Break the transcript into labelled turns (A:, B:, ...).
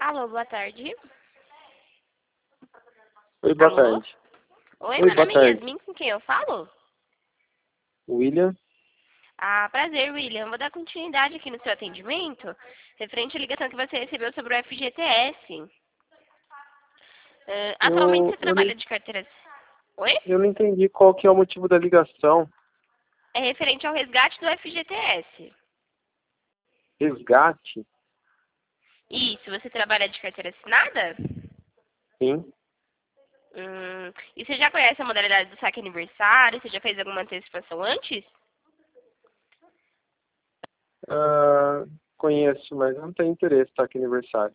A: Alô, boa tarde.
B: Oi, boa
A: Alô?
B: tarde.
A: Oi,
B: Oi,
A: meu
B: boa
A: nome é
B: tarde.
A: Yasmin, com quem eu falo?
B: William?
A: Ah, prazer, William. Vou dar continuidade aqui no seu atendimento, referente à ligação que você recebeu sobre o FGTS. Atualmente
B: Eu,
A: você
B: eu, não,
A: trabalha de carteira... Oi?
B: eu não entendi qual que é o motivo da ligação.
A: É referente ao resgate do FGTS.
B: Resgate?
A: Isso, você trabalha de carteira assinada?
B: Sim.
A: E você já conhece a modalidade do saque aniversário? Você já fez alguma antecipação antes?
B: Ah, conheço, mas não tenho interesse, tá? Que aniversário.